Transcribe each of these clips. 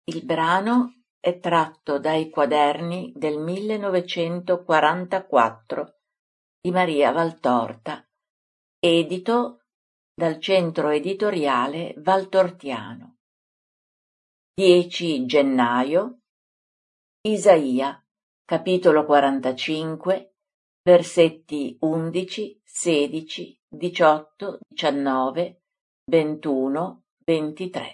Il brano è tratto dai quaderni del 1944 di Maria Valtorta, edito dal Centro Editoriale Valtortiano. 10 gennaio. Isaia, capitolo 45, versetti 11, 16, 18, 19, 21, 23.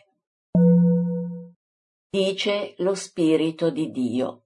Dice lo Spirito di Dio: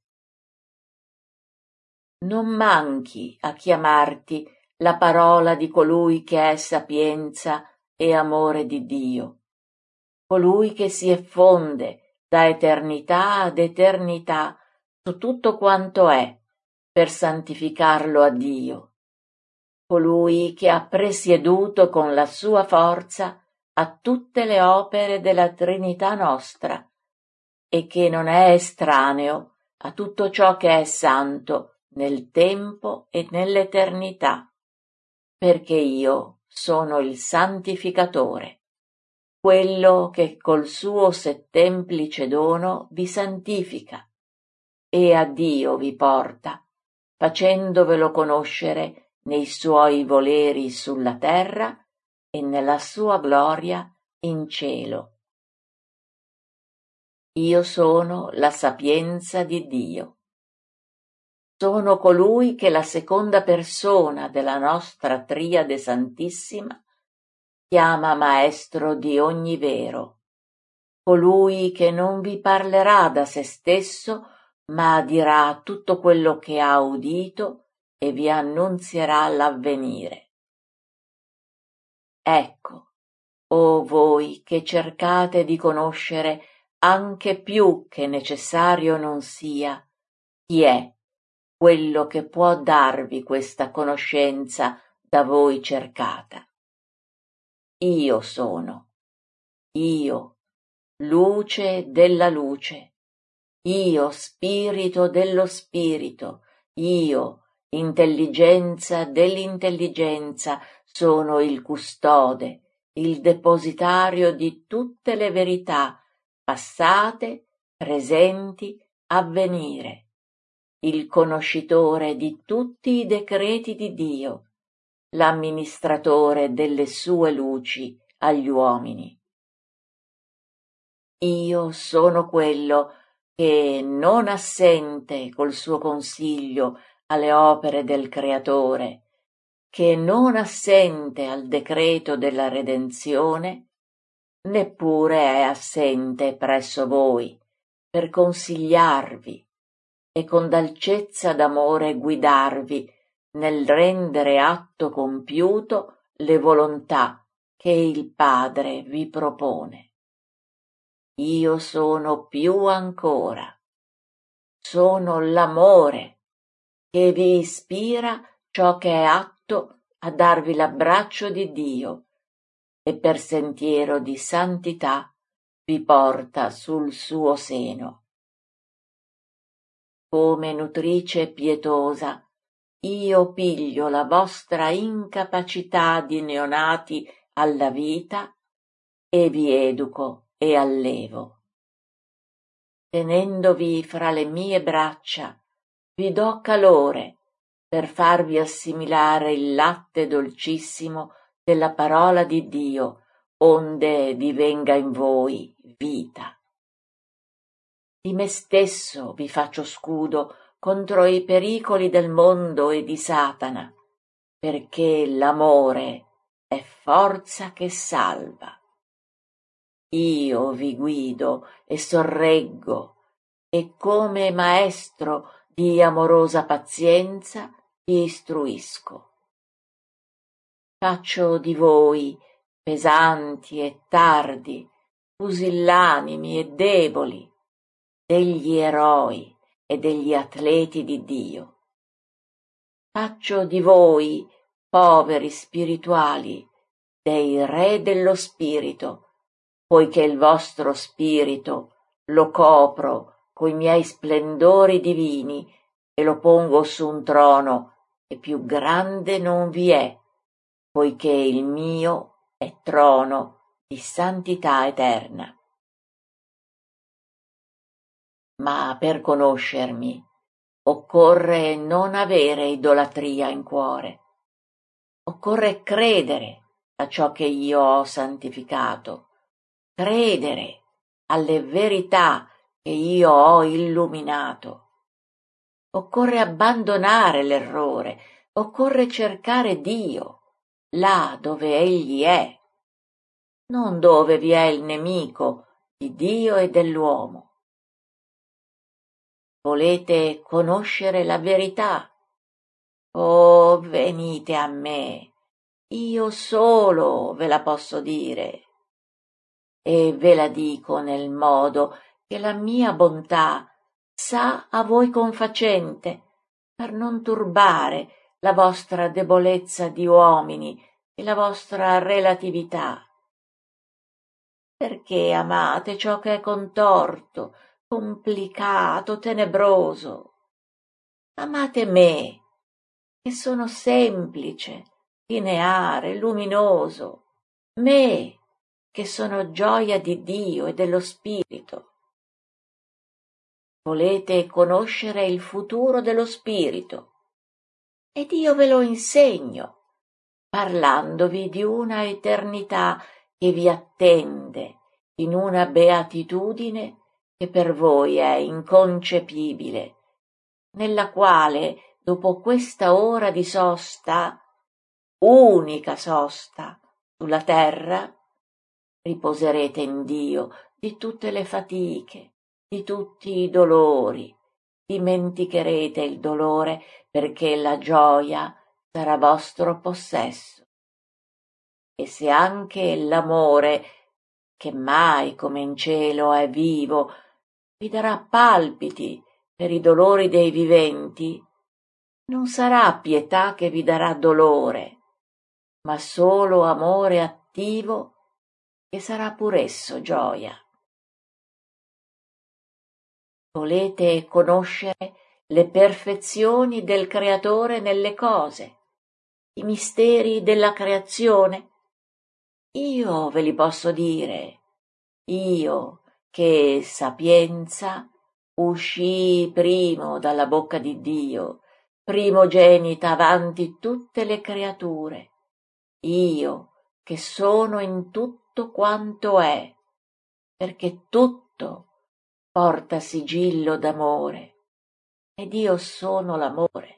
non manchi a chiamarti la parola di colui che è sapienza e amore di Dio, colui che si effonde da eternità ad eternità su tutto quanto è, per santificarlo a Dio, colui che ha presieduto con la sua forza a tutte le opere della Trinità nostra, e che non è estraneo a tutto ciò che è santo nel tempo e nell'eternità, perché io sono il santificatore, quello che col suo settemplice dono vi santifica e a Dio vi porta, facendovelo conoscere nei suoi voleri sulla terra e nella sua gloria in cielo. Io sono la sapienza di Dio. Sono colui che la seconda persona della nostra triade santissima chiama maestro di ogni vero, colui che non vi parlerà da se stesso, ma dirà tutto quello che ha udito e vi annunzierà l'avvenire. Ecco, o voi che cercate di conoscere anche più che necessario non sia, chi è quello che può darvi questa conoscenza da voi cercata. Io sono, io, luce della luce, io, spirito dello spirito, io, intelligenza dell'intelligenza, sono il custode, il depositario di tutte le verità, passate, presenti, avvenire, il conoscitore di tutti i decreti di Dio, l'amministratore delle sue luci agli uomini. Io sono quello che, non assente col suo consiglio alle opere del Creatore, che non assente al decreto della redenzione, neppure è assente presso voi per consigliarvi e con dolcezza d'amore guidarvi nel rendere atto compiuto le volontà che il Padre vi propone. Io sono più ancora. Sono l'amore che vi ispira ciò che è atto a darvi l'abbraccio di Dio e per sentiero di santità vi porta sul suo seno. Come nutrice pietosa, io piglio la vostra incapacità di neonati alla vita e vi educo e allevo. Tenendovi fra le mie braccia, vi do calore per farvi assimilare il latte dolcissimo della parola di Dio, onde divenga in voi vita. Di me stesso vi faccio scudo contro i pericoli del mondo e di Satana, perché l'amore è forza che salva. Io vi guido e sorreggo, e come maestro di amorosa pazienza vi istruisco. Faccio di voi pesanti e tardi, pusillanimi e deboli, degli eroi e degli atleti di Dio. Faccio di voi poveri spirituali, dei re dello spirito, poiché il vostro spirito lo copro coi miei splendori divini e lo pongo su un trono che più grande non vi è, poiché il mio è trono di santità eterna. Ma per conoscermi occorre non avere idolatria in cuore. Occorre credere a ciò che io ho santificato, credere alle verità che io ho illuminato. Occorre abbandonare l'errore, occorre cercare Dio, là dove Egli è, non dove vi è il nemico di Dio e dell'uomo. Volete conoscere la verità? Oh, venite a me, io solo ve la posso dire. E ve la dico nel modo che la mia bontà sa a voi confacente, per non turbare la vostra debolezza di uomini e la vostra relatività. Perché amate ciò che è contorto, complicato, tenebroso? Amate me, che sono semplice, lineare, luminoso, me, che sono gioia di Dio e dello Spirito. Volete conoscere il futuro dello Spirito, ed io ve lo insegno, parlandovi di una eternità che vi attende in una beatitudine che per voi è inconcepibile, nella quale, dopo questa ora di sosta, unica sosta sulla terra, riposerete in Dio di tutte le fatiche, di tutti i dolori, dimenticherete il dolore perché la gioia sarà vostro possesso. E se anche l'amore, che mai come in cielo è vivo, vi darà palpiti per i dolori dei viventi, non sarà pietà che vi darà dolore, ma solo amore attivo che sarà pur esso gioia. Volete conoscere le perfezioni del Creatore nelle cose, i misteri della creazione? Io ve li posso dire, io che sapienza uscii primo dalla bocca di Dio, primogenita avanti tutte le creature, io che sono in tutto quanto è, perché tutto porta sigillo d'amore, ed io sono l'amore.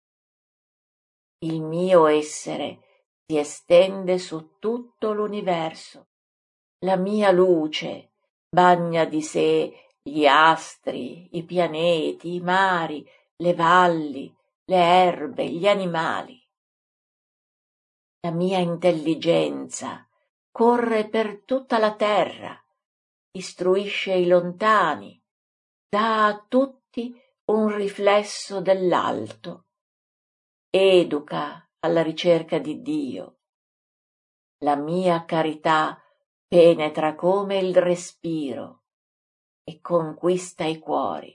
Il mio essere si estende su tutto l'universo, la mia luce bagna di sé gli astri, i pianeti, i mari, le valli, le erbe, gli animali. La mia intelligenza corre per tutta la terra, istruisce i lontani, dà a tutti un riflesso dell'alto, educa alla ricerca di Dio. La mia carità penetra come il respiro e conquista i cuori.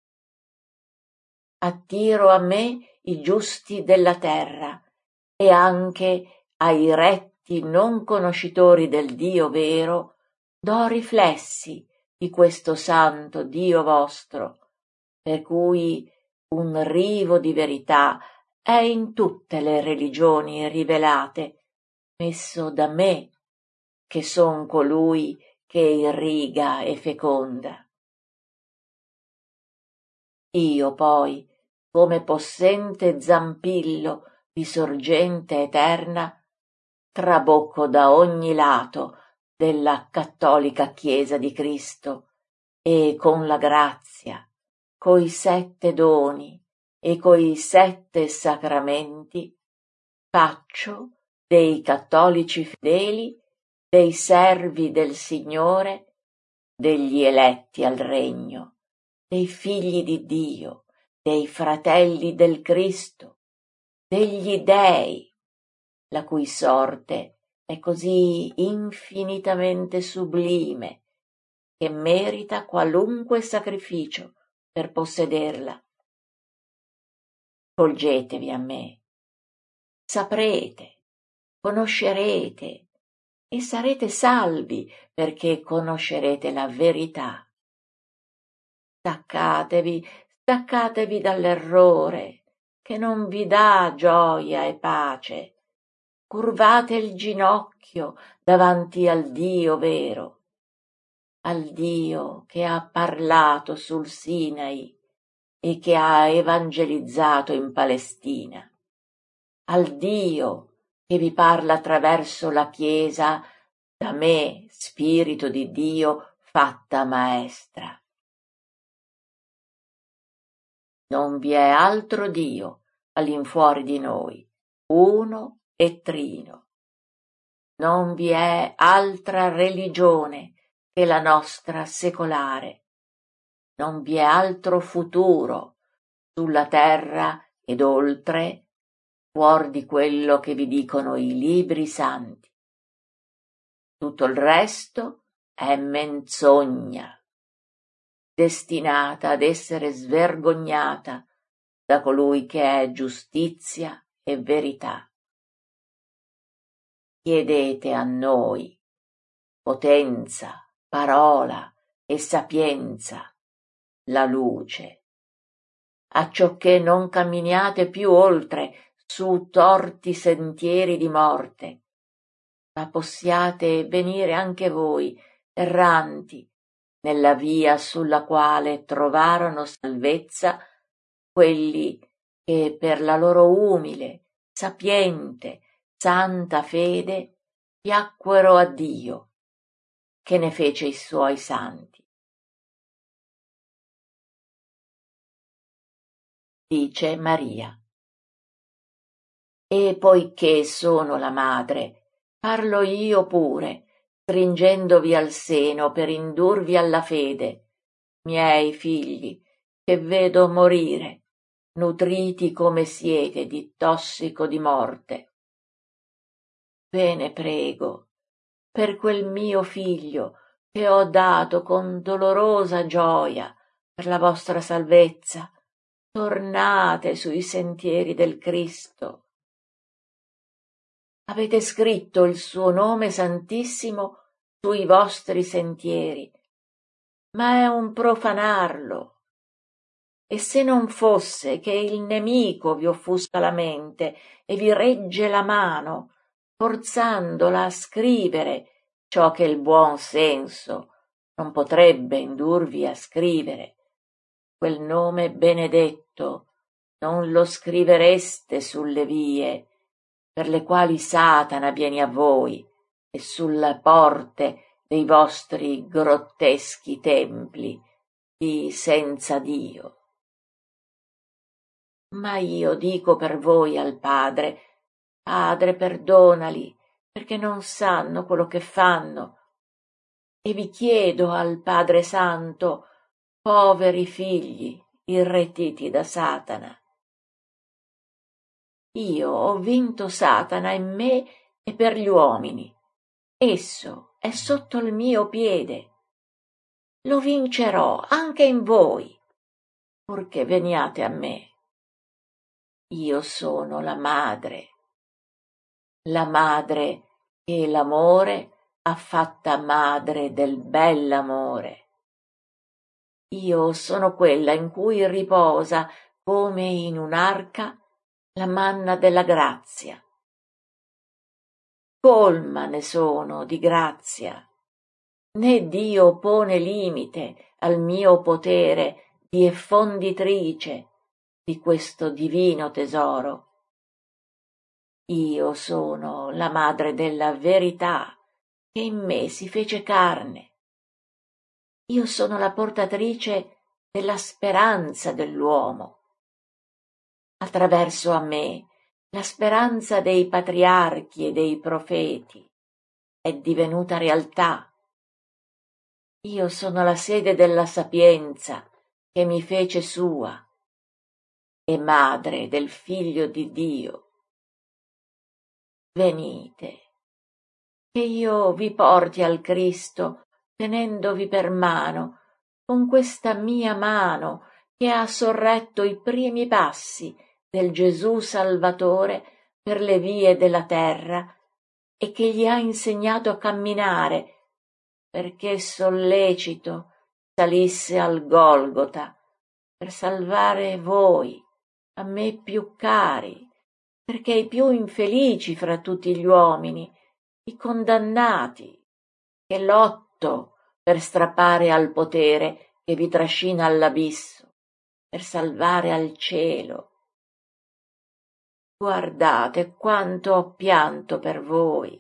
Attiro a me i giusti della terra e anche ai retti non conoscitori del Dio vero do riflessi di questo santo Dio vostro, per cui un rivo di verità è in tutte le religioni rivelate, messo da me, che son colui che irriga e feconda. Io poi, come possente zampillo di sorgente eterna, trabocco da ogni lato della cattolica Chiesa di Cristo e con la grazia, coi 7 doni e coi 7 sacramenti faccio dei cattolici fedeli dei servi del Signore, degli eletti al regno, dei figli di Dio, dei fratelli del Cristo, degli dei, la cui sorte è così infinitamente sublime che merita qualunque sacrificio per possederla. Volgetevi a me, saprete, conoscerete e sarete salvi perché conoscerete la verità. Staccatevi dall'errore, che non vi dà gioia e pace. Curvate il ginocchio davanti al Dio vero, al Dio che ha parlato sul Sinai e che ha evangelizzato in Palestina, al Dio che vi parla attraverso la Chiesa, da me, Spirito di Dio, fatta maestra. Non vi è altro Dio all'infuori di noi, uno e trino. Non vi è altra religione che la nostra secolare. Non vi è altro futuro sulla terra ed oltre, fuor di quello che vi dicono i libri santi. Tutto il resto è menzogna, destinata ad essere svergognata da colui che è giustizia e verità. Chiedete a noi potenza, parola e sapienza, la luce, acciocché non camminiate più oltre su torti sentieri di morte, ma possiate venire anche voi, erranti, nella via sulla quale trovarono salvezza quelli che per la loro umile, sapiente, santa fede piacquero a Dio, che ne fece i suoi santi. Dice Maria. E poiché sono la madre, parlo io pure, stringendovi al seno per indurvi alla fede, miei figli, che vedo morire, nutriti come siete di tossico di morte. Ve ne prego, per quel mio figlio che ho dato con dolorosa gioia per la vostra salvezza, tornate sui sentieri del Cristo. Avete scritto il suo nome santissimo sui vostri sentieri, ma è un profanarlo. E se non fosse che il nemico vi offusca la mente e vi regge la mano, forzandola a scrivere ciò che il buon senso non potrebbe indurvi a scrivere, quel nome benedetto non lo scrivereste sulle vie per le quali Satana viene a voi e sulle porte dei vostri grotteschi templi di senza Dio. Ma io dico per voi al Padre, Padre, perdonali, perché non sanno quello che fanno. E vi chiedo al Padre Santo, poveri figli, irretiti da Satana. Io ho vinto Satana in me e per gli uomini. Esso è sotto il mio piede. Lo vincerò anche in voi, purché veniate a me. Io sono la madre che l'amore ha fatta madre del bell'amore. Io sono quella in cui riposa, come in un'arca, la manna della grazia. Colma ne sono di grazia, né Dio pone limite al mio potere di effonditrice di questo divino tesoro. Io sono la madre della verità che in me si fece carne. Io sono la portatrice della speranza dell'uomo. Attraverso a me la speranza dei patriarchi e dei profeti è divenuta realtà. Io sono la sede della sapienza che mi fece sua e madre del Figlio di Dio. Venite, che io vi porti al Cristo tenendovi per mano, con questa mia mano che ha sorretto i primi passi del Gesù Salvatore per le vie della terra e che gli ha insegnato a camminare, perché sollecito salisse al Golgota per salvare voi, a me più cari, perché i più infelici fra tutti gli uomini, i condannati, che lotto per strappare al potere che vi trascina all'abisso, per salvare al cielo. Guardate quanto ho pianto per voi.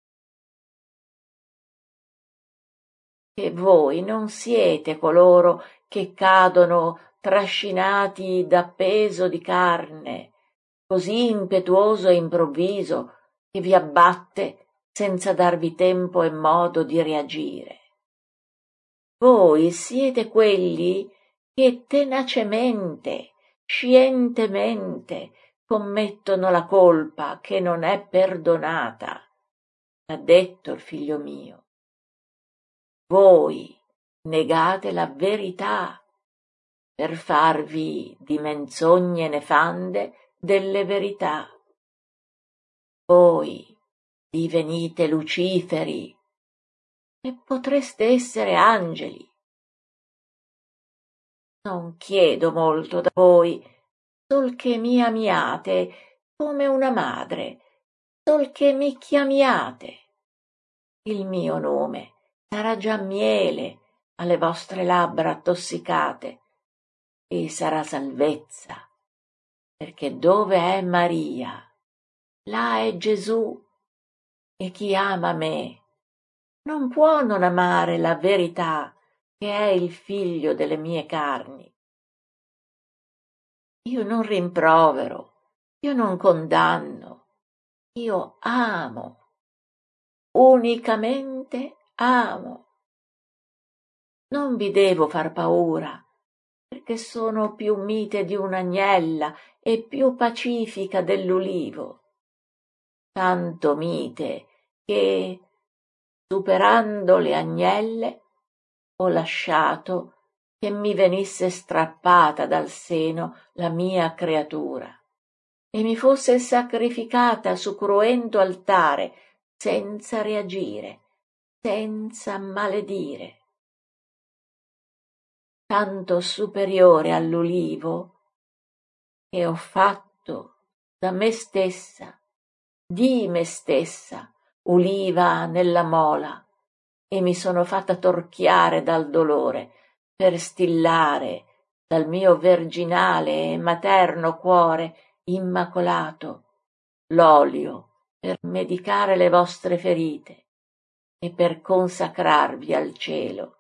Che voi non siete coloro che cadono trascinati da peso di carne, così impetuoso e improvviso che vi abbatte senza darvi tempo e modo di reagire. Voi siete quelli che tenacemente, scientemente commettono la colpa che non è perdonata, ha detto il figlio mio. Voi negate la verità per farvi di menzogne nefande delle verità. Voi divenite luciferi e potreste essere angeli. Non chiedo molto da voi, sol che mi amiate come una madre, sol che mi chiamiate. Il mio nome sarà già miele alle vostre labbra tossicate e sarà salvezza, perché dove è Maria, là è Gesù, e chi ama me non può non amare la verità che è il figlio delle mie carni. Io non rimprovero, io non condanno, io amo, unicamente amo. Non vi devo far paura, perché sono più mite di un'agnella e più pacifica dell'ulivo, tanto mite che, superando le agnelle, ho lasciato che mi venisse strappata dal seno la mia creatura e mi fosse sacrificata su cruento altare senza reagire, senza maledire. Tanto superiore all'ulivo che ho fatto da me stessa, di me stessa, uliva nella mola, e mi sono fatta torchiare dal dolore per stillare dal mio virginale e materno cuore immacolato l'olio per medicare le vostre ferite e per consacrarvi al cielo.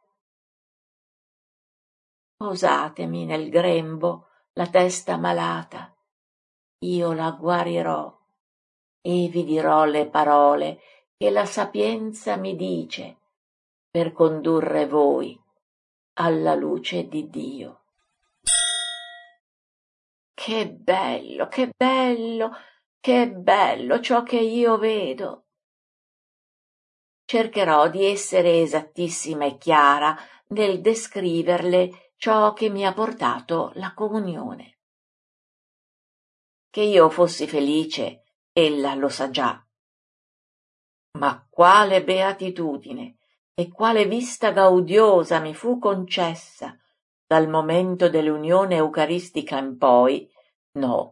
Posatemi nel grembo la testa malata, io la guarirò e vi dirò le parole che la sapienza mi dice per condurre voi alla luce di Dio. Che bello, che bello, che bello ciò che io vedo. Cercherò di essere esattissima e chiara nel descriverle ciò che mi ha portato la comunione. Che io fossi felice, ella lo sa già. Ma quale beatitudine e quale vista gaudiosa mi fu concessa dal momento dell'unione eucaristica in poi, no.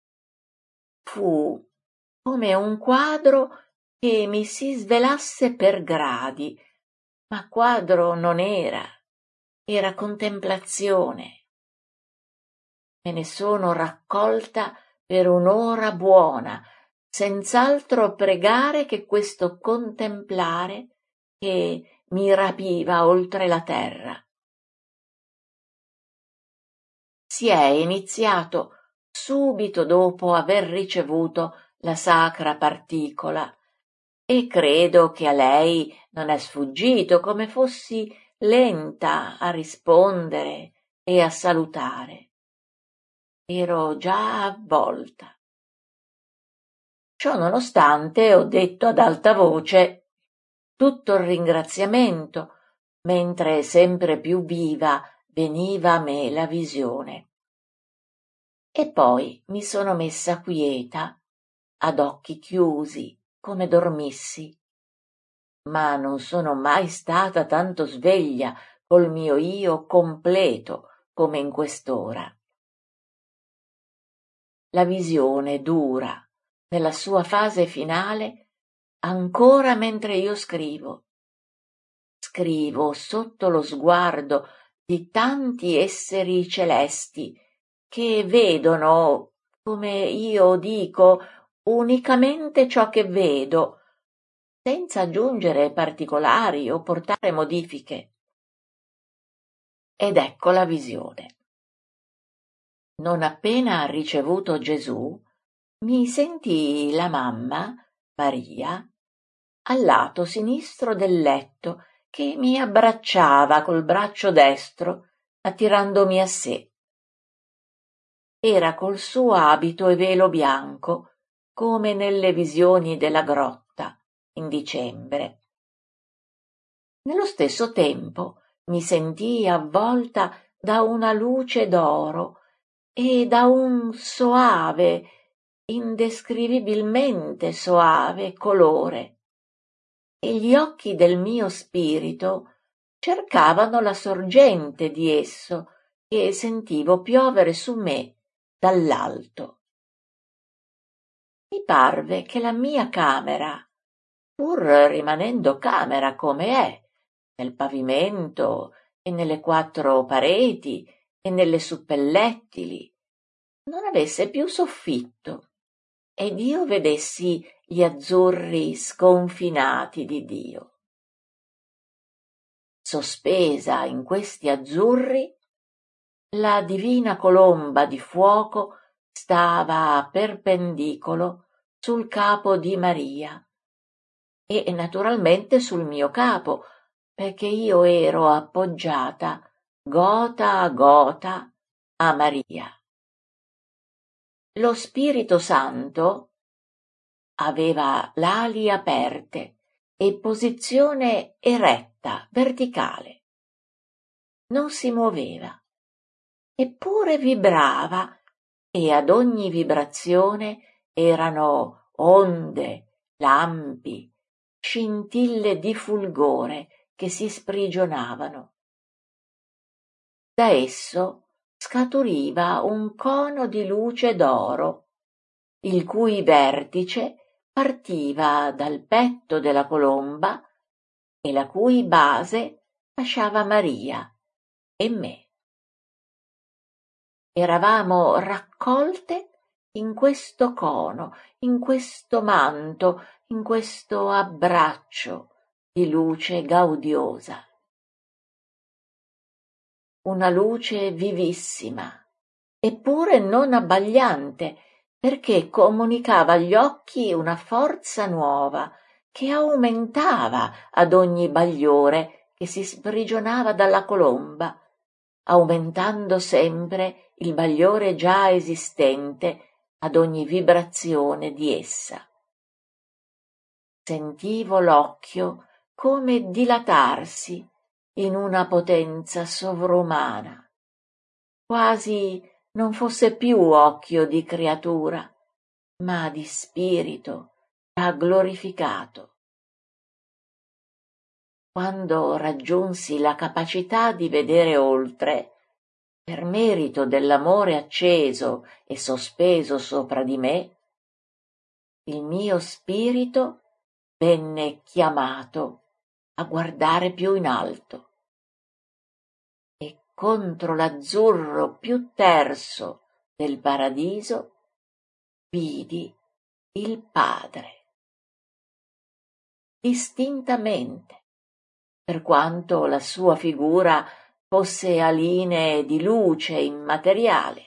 Fu come un quadro che mi si svelasse per gradi, ma quadro non era, era contemplazione. Me ne sono raccolta per un'ora buona, senz'altro pregare che questo contemplare che mi rapiva oltre la terra. Si è iniziato subito dopo aver ricevuto la sacra particola e credo che a lei non è sfuggito come fossi lenta a rispondere e a salutare. Ero già avvolta. Ciò nonostante ho detto ad alta voce tutto il ringraziamento, mentre sempre più viva veniva a me la visione. E poi mi sono messa quieta, ad occhi chiusi, come dormissi. Ma non sono mai stata tanto sveglia col mio io completo come in quest'ora. La visione dura nella sua fase finale ancora mentre io scrivo. Scrivo sotto lo sguardo di tanti esseri celesti che vedono, come io dico, unicamente ciò che vedo, senza aggiungere particolari o portare modifiche. Ed ecco la visione. Non appena ricevuto Gesù, mi sentii la mamma, Maria, al lato sinistro del letto che mi abbracciava col braccio destro, attirandomi a sé. Era col suo abito e velo bianco, come nelle visioni della grotta in dicembre. Nello stesso tempo mi sentii avvolta da una luce d'oro e da un soave, indescrivibilmente soave colore, e gli occhi del mio spirito cercavano la sorgente di esso che sentivo piovere su me dall'alto. Mi parve che la mia camera, pur rimanendo camera come è, nel pavimento e nelle quattro pareti e nelle suppellettili, non avesse più soffitto, ed io vedessi gli azzurri sconfinati di Dio. Sospesa in questi azzurri, la divina colomba di fuoco stava a perpendicolo sul capo di Maria e naturalmente sul mio capo, perché io ero appoggiata gota a gota a Maria. Lo Spirito Santo aveva l'ali aperte e posizione eretta, verticale. Non si muoveva, eppure vibrava, e ad ogni vibrazione erano onde, lampi, scintille di fulgore che si sprigionavano. Da esso scaturiva un cono di luce d'oro, il cui vertice partiva dal petto della colomba e la cui base lasciava Maria e me. Eravamo raccolte in questo cono, in questo manto, in questo abbraccio di luce gaudiosa. Una luce vivissima, eppure non abbagliante, perché comunicava agli occhi una forza nuova che aumentava ad ogni bagliore che si sprigionava dalla colomba, aumentando sempre il bagliore già esistente ad ogni vibrazione di essa. Sentivo l'occhio come dilatarsi in una potenza sovrumana, quasi non fosse più occhio di creatura, ma di spirito già glorificato. Quando raggiunsi la capacità di vedere oltre, per merito dell'amore acceso e sospeso sopra di me, il mio spirito venne chiamato a guardare più in alto. E contro l'azzurro più terso del paradiso vidi il Padre. Distintamente, per quanto la sua figura fosse a linee di luce immateriale.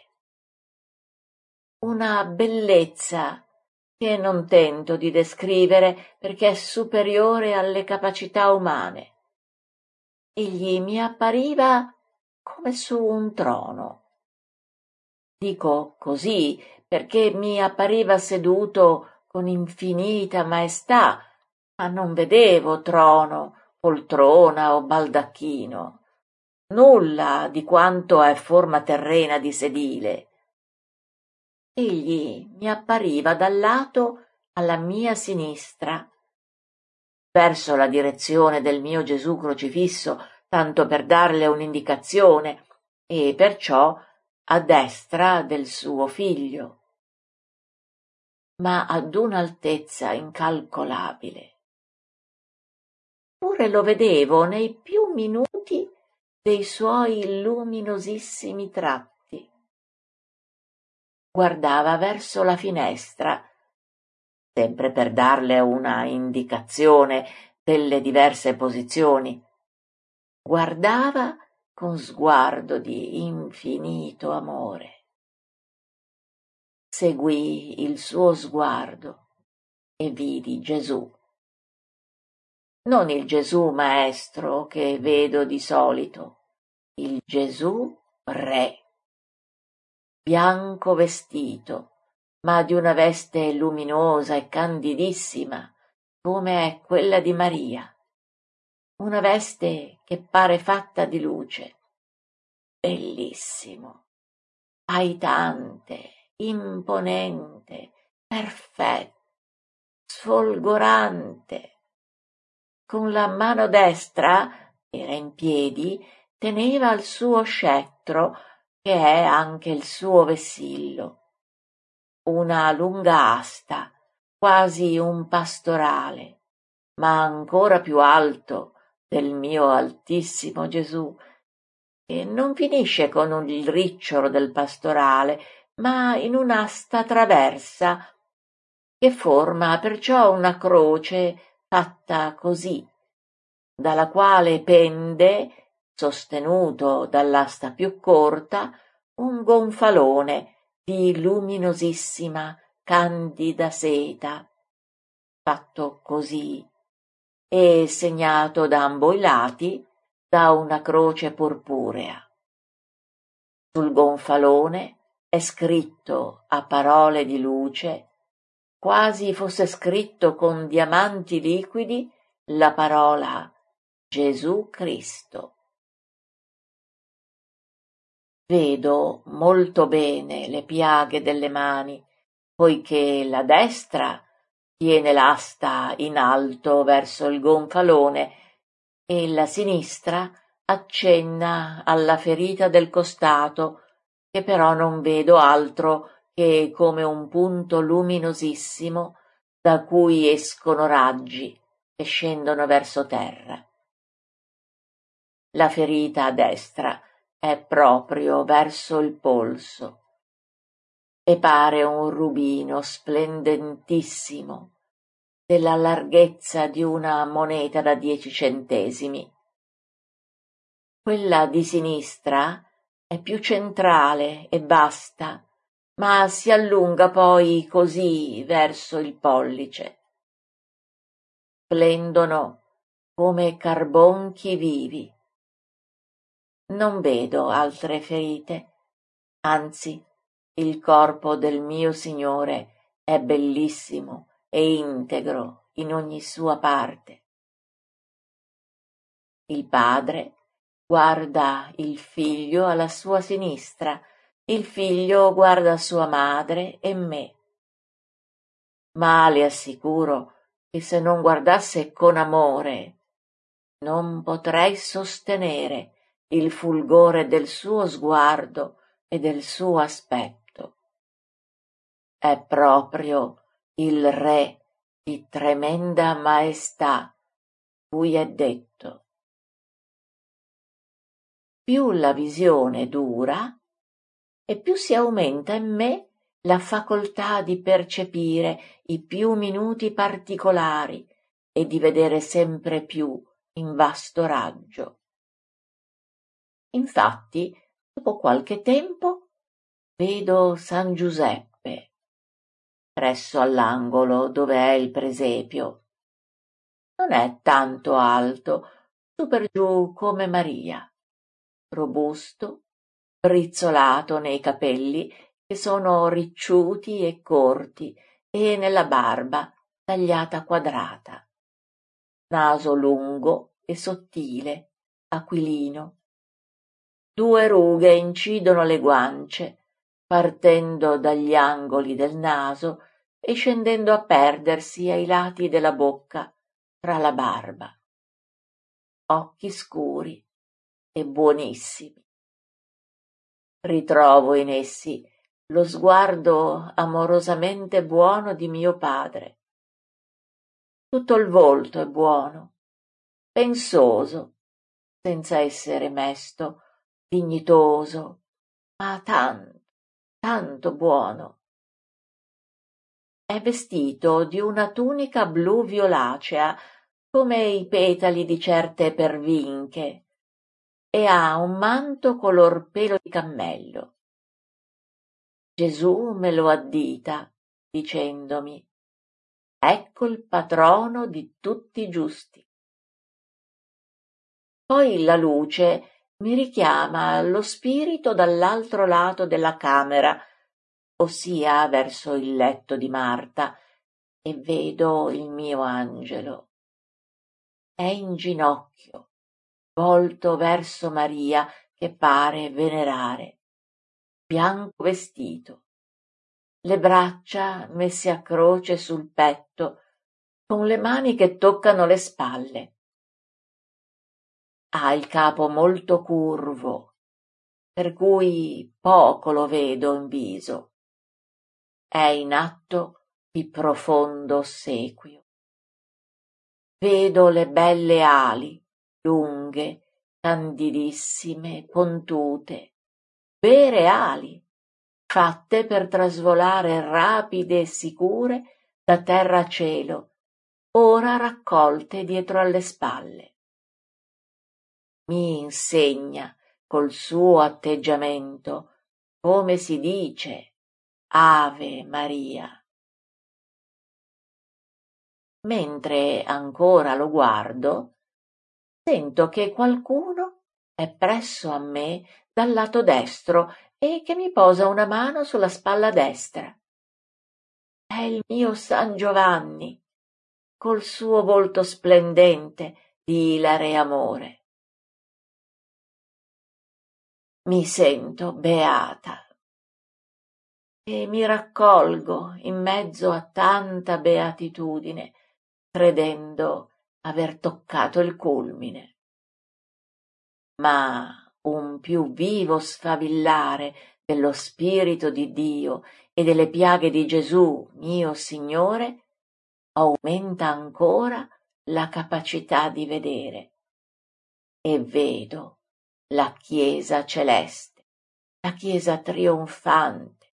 Una bellezza che non tento di descrivere perché è superiore alle capacità umane. Egli mi appariva come su un trono. Dico così perché mi appariva seduto con infinita maestà, ma non vedevo trono, poltrona o baldacchino, nulla di quanto è forma terrena di sedile. Egli mi appariva dal lato alla mia sinistra, verso la direzione del mio Gesù crocifisso, tanto per darle un'indicazione, e perciò a destra del suo figlio, ma ad un'altezza incalcolabile. Pure lo vedevo nei più minuti dei suoi luminosissimi tratti. Guardava verso la finestra, sempre per darle una indicazione delle diverse posizioni. Guardava con sguardo di infinito amore. Seguii il suo sguardo e vidi Gesù. Non il Gesù maestro che vedo di solito, il Gesù Re, bianco vestito, ma di una veste luminosa e candidissima, come è quella di Maria. Una veste che pare fatta di luce. Bellissimo, aitante, imponente, perfetto, sfolgorante. Con la mano destra, era in piedi, teneva il suo scettro, che è anche il suo vessillo. Una lunga asta, quasi un pastorale, ma ancora più alto del mio altissimo Gesù, che non finisce con il ricciolo del pastorale, ma in un'asta traversa, che forma perciò una croce fatta così, dalla quale pende, sostenuto dall'asta più corta, un gonfalone di luminosissima, candida seta, fatto così, e segnato da ambo i lati da una croce purpurea. Sul gonfalone è scritto a parole di luce, quasi fosse scritto con diamanti liquidi, la parola Gesù Cristo. Vedo molto bene le piaghe delle mani, poiché la destra tiene l'asta in alto verso il gonfalone e la sinistra accenna alla ferita del costato, che però non vedo altro che come un punto luminosissimo da cui escono raggi e scendono verso terra. La ferita a destra è proprio verso il polso e pare un rubino splendentissimo, della larghezza di una moneta da 10 centesimi. Quella di sinistra è più centrale e vasta, ma si allunga poi così verso il pollice. Splendono come carbonchi vivi. Non vedo altre ferite, anzi, il corpo del mio Signore è bellissimo e integro in ogni sua parte. Il Padre guarda il Figlio alla sua sinistra, il Figlio guarda sua madre e me. Ma le assicuro che se non guardasse con amore, non potrei sostenere il fulgore del suo sguardo e del suo aspetto. È proprio il Re di tremenda maestà, cui è detto. Più la visione dura, e più si aumenta in me la facoltà di percepire i più minuti particolari e di vedere sempre più in vasto raggio. Infatti, dopo qualche tempo, vedo San Giuseppe, presso all'angolo dove è il presepio. Non è tanto alto, su per giù come Maria, robusto, brizzolato nei capelli che sono ricciuti e corti e nella barba tagliata quadrata, naso lungo e sottile, aquilino. 2 rughe incidono le guance, partendo dagli angoli del naso e scendendo a perdersi ai lati della bocca tra la barba. Occhi scuri, e buonissimi. Ritrovo in essi lo sguardo amorosamente buono di mio padre. Tutto il volto è buono, pensoso, senza essere mesto, dignitoso, ma tanto, tanto buono. È vestito di una tunica blu violacea, come i petali di certe pervinche, e ha un manto color pelo di cammello. Gesù me lo addita, dicendomi: ecco il patrono di tutti i giusti. Poi la luce mi richiama allo spirito dall'altro lato della camera, ossia verso il letto di Marta, e vedo il mio angelo. È in ginocchio, volto verso Maria, che pare venerare, bianco vestito, le braccia messe a croce sul petto, con le mani che toccano le spalle. Ha il capo molto curvo, per cui poco lo vedo in viso. È in atto di profondo ossequio. Vedo le belle ali, lunghe, candidissime, pontute, vere ali, fatte per trasvolare rapide e sicure da terra a cielo, ora raccolte dietro alle spalle. Mi insegna col suo atteggiamento come si dice Ave Maria. Mentre ancora lo guardo, sento che qualcuno è presso a me dal lato destro e che mi posa una mano sulla spalla destra. È il mio San Giovanni, col suo volto splendente di ilare amore. Mi sento beata e mi raccolgo in mezzo a tanta beatitudine, credendo aver toccato il culmine. Ma un più vivo sfavillare dello Spirito di Dio e delle piaghe di Gesù, mio Signore, aumenta ancora la capacità di vedere. E vedo la Chiesa celeste, la Chiesa trionfante.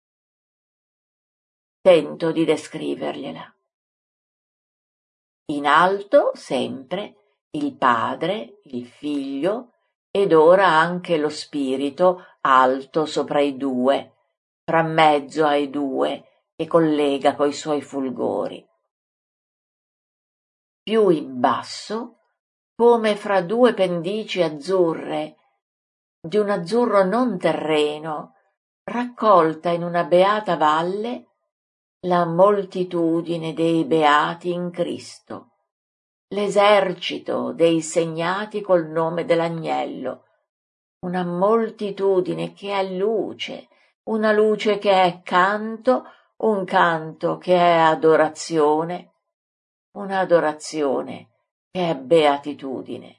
Tento di descrivergliela. In alto sempre il Padre, il Figlio ed ora anche lo Spirito alto sopra i due, fra mezzo ai due e collega coi suoi fulgori. Più in basso, come fra due pendici azzurre, di un azzurro non terreno, raccolta in una beata valle, la moltitudine dei beati in Cristo, l'esercito dei segnati col nome dell'agnello, una moltitudine che è luce, una luce che è canto, un canto che è adorazione, un'adorazione che è beatitudine.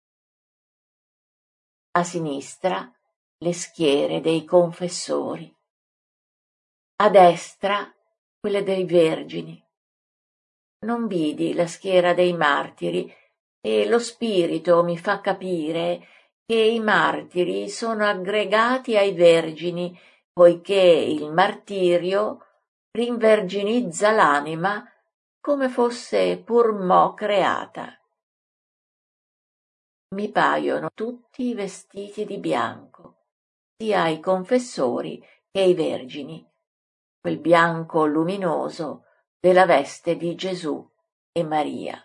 A sinistra le schiere dei confessori, a destra quelle dei vergini. Non vidi la schiera dei martiri e lo spirito mi fa capire che i martiri sono aggregati ai vergini, poiché il martirio rinverginizza l'anima come fosse pur mo creata. Mi paiono tutti vestiti di bianco, sia i confessori che i vergini, quel bianco luminoso della veste di Gesù e Maria.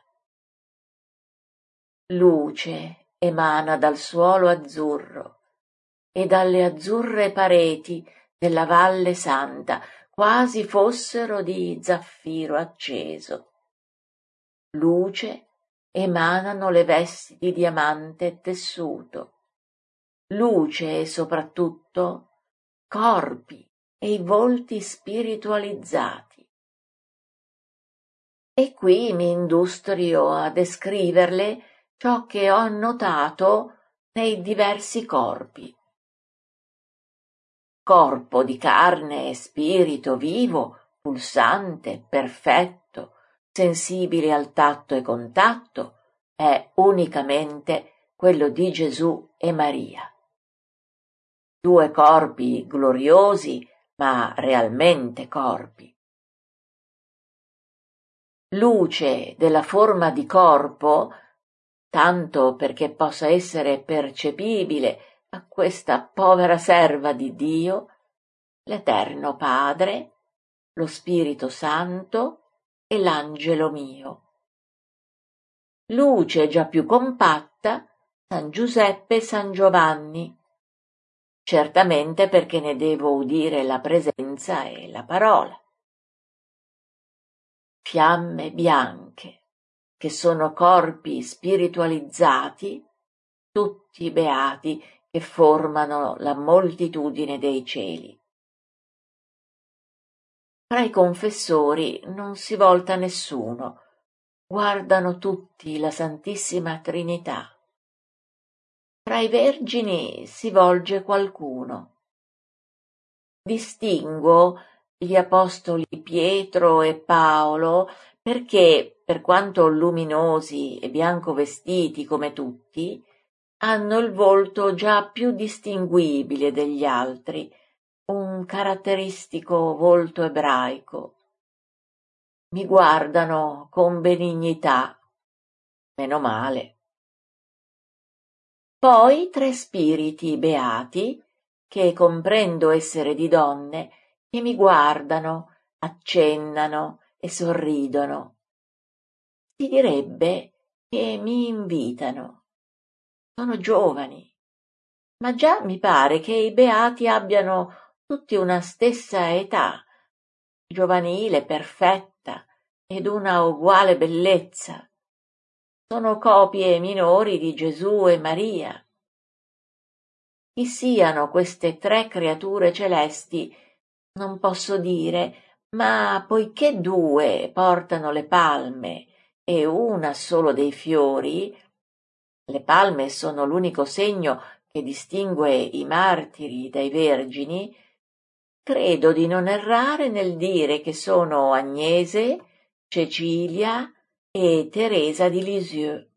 Luce emana dal suolo azzurro e dalle azzurre pareti della Valle Santa, quasi fossero di zaffiro acceso. Luce emanano le vesti di diamante tessuto. Luce e soprattutto corpi e i volti spiritualizzati. E qui mi industrio a descriverle ciò che ho notato nei diversi corpi. Corpo di carne e spirito vivo, pulsante, perfetto, sensibile al tatto e contatto, è unicamente quello di Gesù e Maria. Due corpi gloriosi, ma realmente corpi. Luce della forma di corpo, tanto perché possa essere percepibile a questa povera serva di Dio, l'Eterno Padre, lo Spirito Santo e l'Angelo mio. Luce già più compatta, San Giuseppe e San Giovanni, certamente perché ne devo udire la presenza e la parola. Fiamme bianche, che sono corpi spiritualizzati, tutti beati che formano la moltitudine dei cieli. Tra i confessori non si volta nessuno, guardano tutti la Santissima Trinità. Tra i vergini si volge qualcuno. Distinguo gli apostoli Pietro e Paolo perché, per quanto luminosi e bianco vestiti come tutti, hanno il volto già più distinguibile degli altri, un caratteristico volto ebraico. Mi guardano con benignità, meno male. Poi 3 spiriti beati, che comprendo essere di donne, che mi guardano, accennano e sorridono. Si direbbe che mi invitano. Sono giovani, ma già mi pare che i beati abbiano tutti una stessa età, giovanile, perfetta, ed una uguale bellezza. Sono copie minori di Gesù e Maria. Chi siano queste 3 creature celesti non posso dire, ma poiché 2 portano le palme e una solo dei fiori, le palme sono l'unico segno che distingue i martiri dai vergini, credo di non errare nel dire che sono Agnese, Cecilia e Teresa di Lisieux.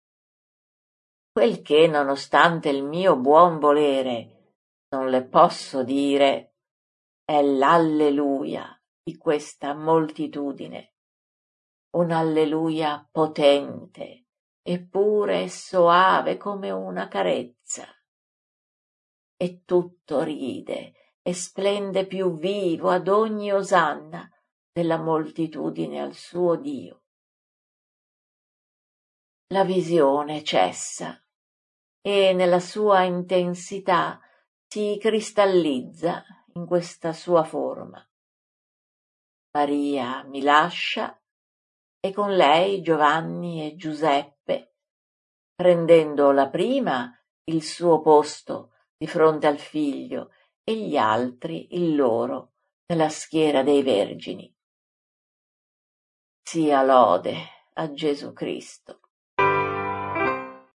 Quel che, nonostante il mio buon volere, non le posso dire è l'alleluia di questa moltitudine, un alleluia potente, eppure soave come una carezza. E tutto ride e splende più vivo ad ogni osanna della moltitudine al suo Dio. La visione cessa e nella sua intensità si cristallizza in questa sua forma. Maria mi lascia e con lei Giovanni e Giuseppe, prendendo la prima il suo posto di fronte al figlio e gli altri il loro nella schiera dei vergini. Sia lode a Gesù Cristo.